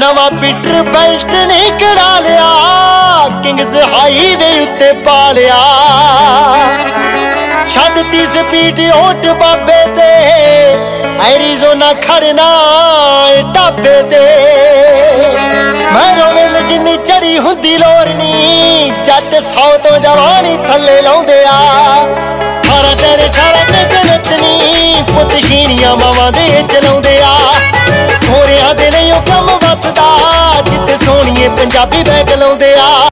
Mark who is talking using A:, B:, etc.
A: नवा Peter belt नहीं कड़ा लिया, किंग्स हाईवे उत्ते पा लिया। छड्डती स्पीड ओट बाबे ते, एरिज़ोना खड़ना ढाबे ते। मैं रोवेल जिन्नी चढ़ी हुंदी लोरनी, जट 100 तो जवानी थल्ले लाउंदे आ। 18 तेरे 18 ते जनतनी, पुत छीणियां मावां दे चलाउंदे आ। होरियां दे नहीं ओ कम वसदा, जिथे सोहणीए पंजाबी बैग लाउंदे आ।